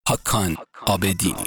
هاکان آبدینی.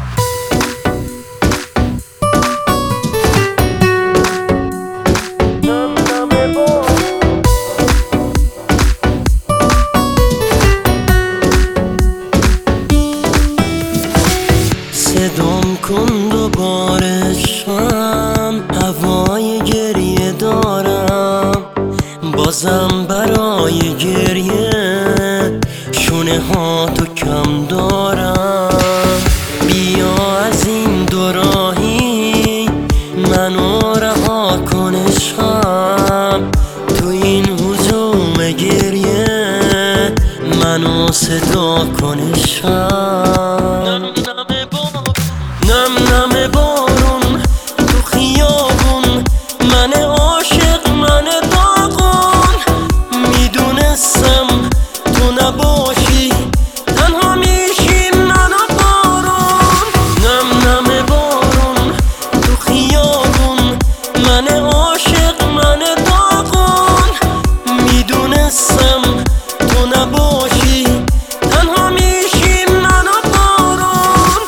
صدام کن دوباره شم، هوای گریه دارم، بازم برای گریه شونه ها تو کم دارم. بیا از این دوراهی منو رها کن عشقم، تو این هجوم گریه منو صدا کن عشقم. نم نم بارون تو خیابون، من عاشق من داغون، میدونستم تو نباشی تنها میشی من و بارون. نم نم بارون تو خیابون، من عاشق من داغون، میدونستم تو نباشی تنها میشی من و بارون.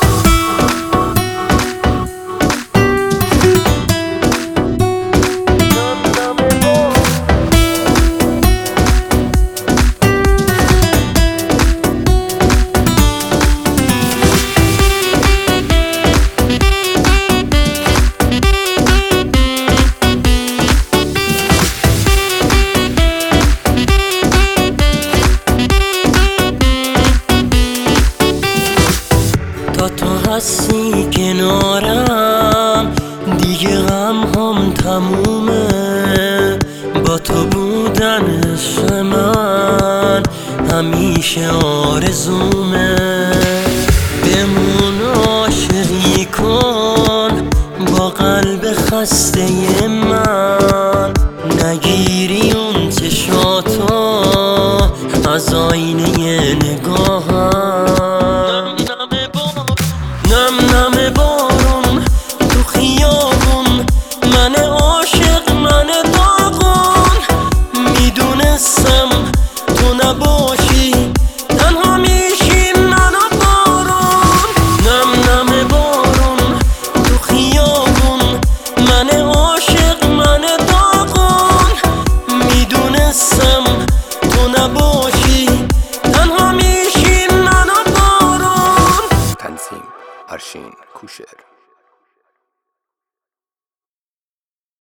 تا تو هستی کنارم دیگه غم هم تمومه، با تو بودن عشق من همیشه آرزومه. بمون عاشقی کن با قلب خسته من، نگیری اون چشاتو از آینه نگاهم. نم نم بارون تو خیابون، من عاشق من داغون، میدونستم تو نباشی تنها میشی من و بارون. نم نم بارون تو خیابون، من عاشق من داغون، میدونستم تو نباشی تنها میشی من و بارون. تنظیم: ارشین کوشر.